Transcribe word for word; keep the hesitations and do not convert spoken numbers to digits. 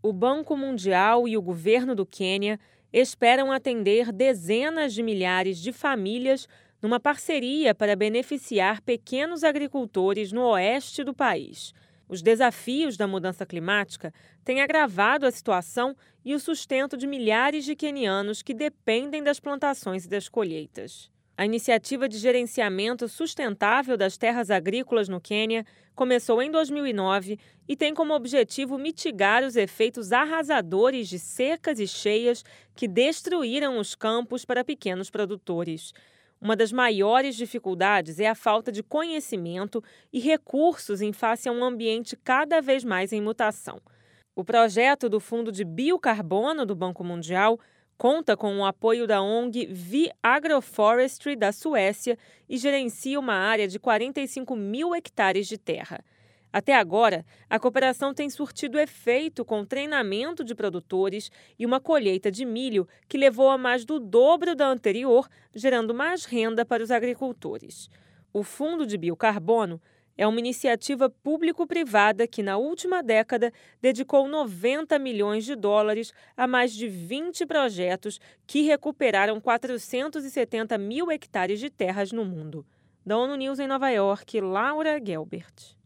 O Banco Mundial e o governo do Quênia esperam atender dezenas de milhares de famílias numa parceria para beneficiar pequenos agricultores no oeste do país. Os desafios da mudança climática têm agravado a situação e o sustento de milhares de quenianos que dependem das plantações e das colheitas. A iniciativa de gerenciamento sustentável das terras agrícolas no Quênia começou em dois mil e nove e tem como objetivo mitigar os efeitos arrasadores de secas e cheias que destruíram os campos para pequenos produtores. Uma das maiores dificuldades é a falta de conhecimento e recursos em face a um ambiente cada vez mais em mutação. O projeto do Fundo de Biocarbono do Banco Mundial conta com o apoio da O N G V Agroforestry da Suécia e gerencia uma área de quarenta e cinco mil hectares de terra. Até agora, a cooperação tem surtido efeito com treinamento de produtores e uma colheita de milho que levou a mais do dobro da anterior, gerando mais renda para os agricultores. O Fundo de Biocarbono é uma iniciativa público-privada que, na última década, dedicou noventa milhões de dólares a mais de vinte projetos que recuperaram quatrocentos e setenta mil hectares de terras no mundo. Da ONU News em Nova York, Laura Gelbert.